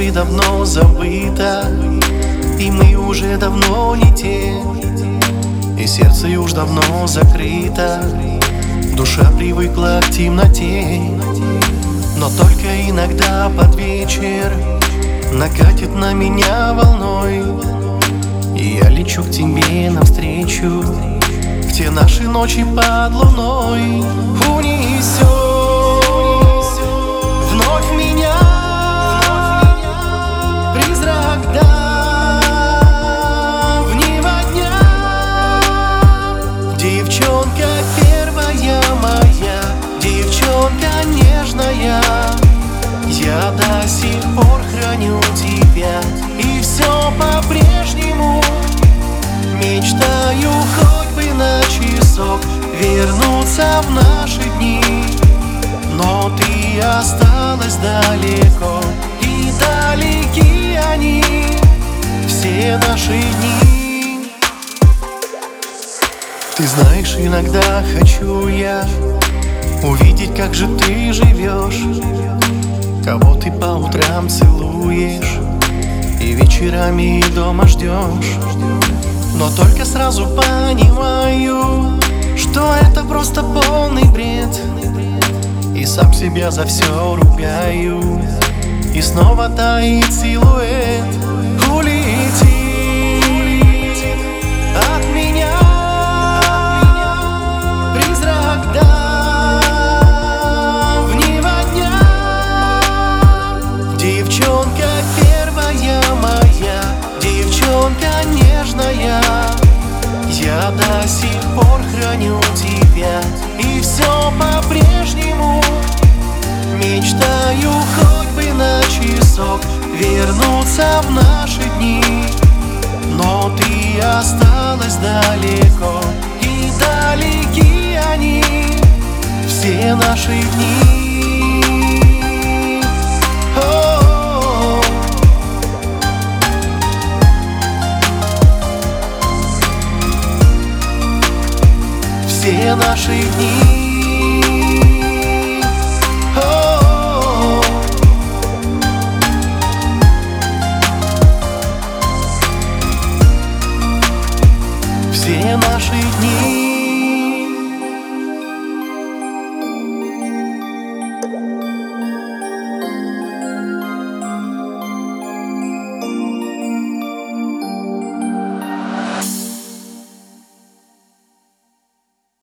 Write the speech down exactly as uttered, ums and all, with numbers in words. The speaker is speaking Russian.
бы давно забыто, и мы уже давно не те, и сердце уж давно закрыто. Душа привыкла к темноте, но только иногда под вечер накатит на меня волной, и я лечу к тебе навстречу, в те наши ночи под луной. Унесет вновь меня призрак давнего дня. Девчонка первая моя, девчонка нежная, я до сих пор храню тебя, и все по-прежнему мечтаю хоть бы на часок вернуться в наши дни. Но ты осталась далеко, и далеки они, все наши дни. Ты знаешь, иногда хочу я увидеть, как же ты живешь, кого ты по утрам целуешь и вечерами дома ждешь. Но только сразу понимаю, что это просто полный бред, и сам себя за все ругаю, и снова тает силуэт. Улетит от меня призрак давнего дня. Девчонка первая моя, девчонка нежная, я до сих пор храню тебя, и все по-прежнему мечтаю хоть бы на часок вернуться в наши дни. Но ты осталась далеко, и далеки они, все наши дни. О-о-о. Все наши дни. О-о-о. Все наши дни.